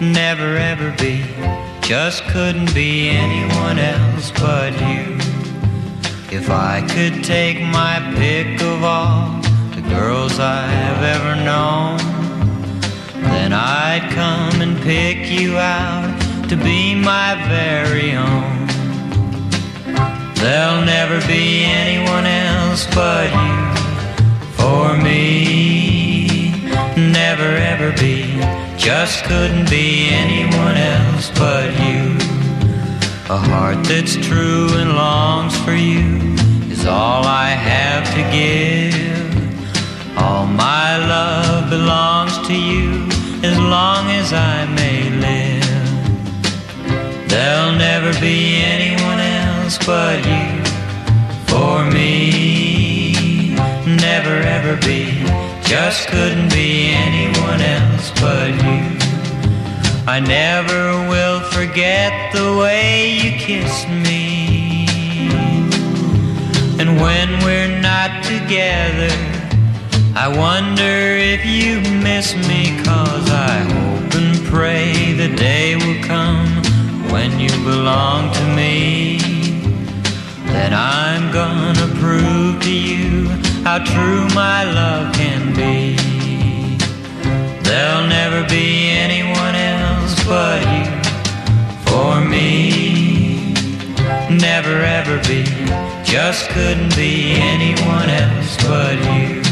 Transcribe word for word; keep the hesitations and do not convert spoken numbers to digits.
never ever be, just couldn't be anyone else but you. If I could take my pick of all the girls I've ever known, then I'd come and pick you out to be my very own. There'll never be anyone else but you for me, never ever be, just couldn't be anyone else but you. A heart that's true and longs for you is all I have to give. All my love belongs to you as long as I may live. There'll never be anyone else but you for me, never ever be, just couldn't be anyone else but you. I never will forget the way you kissed me, and when we're not together, I wonder if you miss me, 'cause I hope and pray the day will come when you belong to me. Then I'm gonna prove to you how true my love can be. There'll never be anyone else but you for me, never ever be, just couldn't be anyone else but you.